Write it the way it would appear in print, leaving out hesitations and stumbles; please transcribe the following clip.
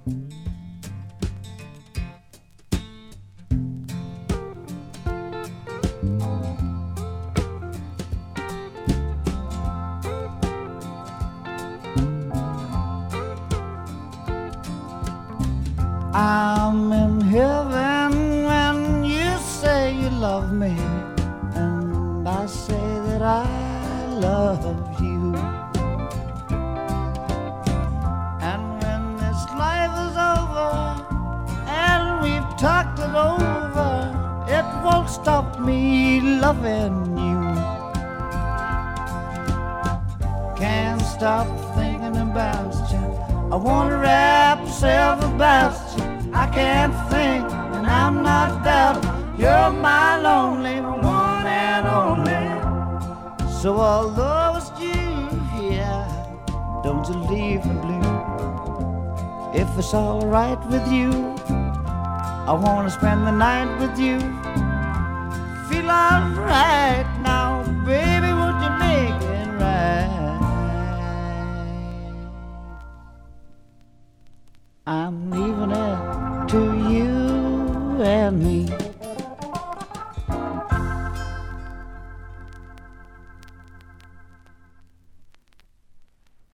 I'm in heaven when you say you love me, and I say that I love you. And when this life is over and we've talked it over, it won't stop me loving you. Can't stop thinking about you. I wanna wrap myself about you. I can't think, and I'm not doubting you're my lonely one and only. So although it's you here, don't you leave me blue. If it's alright with you, I wanna spend the night with you. Feel alright now, baby, would you make it right? I'm leaving it to you and me.